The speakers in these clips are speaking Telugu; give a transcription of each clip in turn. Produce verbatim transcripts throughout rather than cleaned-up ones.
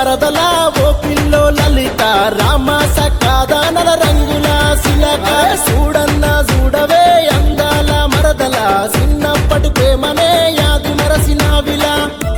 మరదలా ఓ పిల్లో లలిత రామ సకాదానల రంగుల శిలక చూడన్నా చూడవే అందాల మరదల చిన్నప్పటి ప్రేమనే యాది మరసిన విలా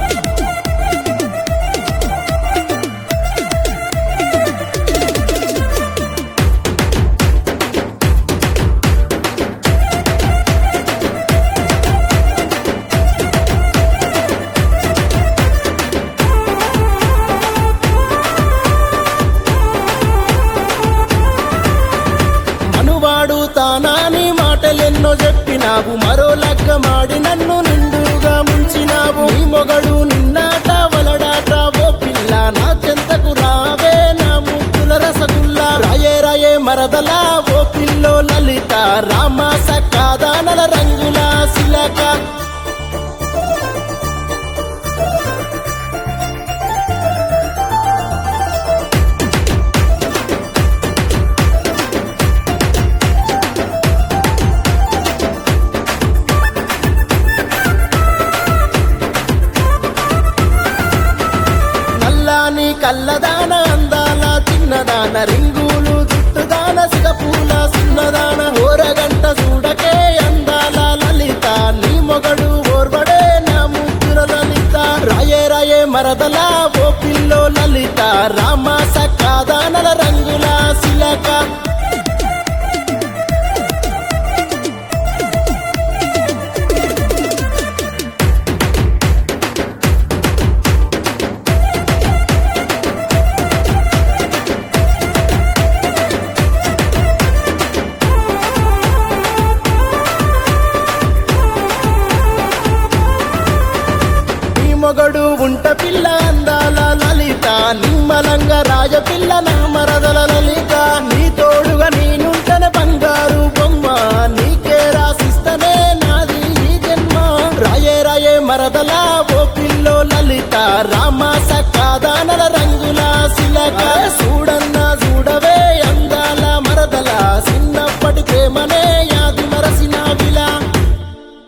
మనువాడు తానాని మాటలెన్నో చెప్పినావు మరో లగ్గమాడి నన్ను నిండుగా ముంచినావు నీ మొగడు నిన్నాట వలడాట ఓ పిల్ల నా చెంతకు రావే నా ముద్దుల రసగుల్లా రాయే రాయే మరదలా ఓ పిల్లో లలిత రామ సకాదానల రంగుల శిలక నల్లాని కల్లదాన అందాల చిన్నదాన రింగులు జుట్టుదాన సిగపూల సున్నదాన ఓరగంట చూడకే అందాల లలిత నీ మొగడు ఓర్వడే నా ముద్దుల లలిత రాయే రాయే మరదలా ఓ పిల్లో లలిత రామ సకాదానల రంగుల శిలక మొగడు ఉంట పిల్ల అందాల లలిత నిమ్మలంగా రాజపిల్ల నా మరదల లలిత నీ తోడుగా నేనుంటన బంగారు బొమ్మ నీకే రాసిస్తనే నాది ఈ జన్మ రాయే రాయే మరదలా ఓ పిల్లో లలిత రామ సకాదానల రంగు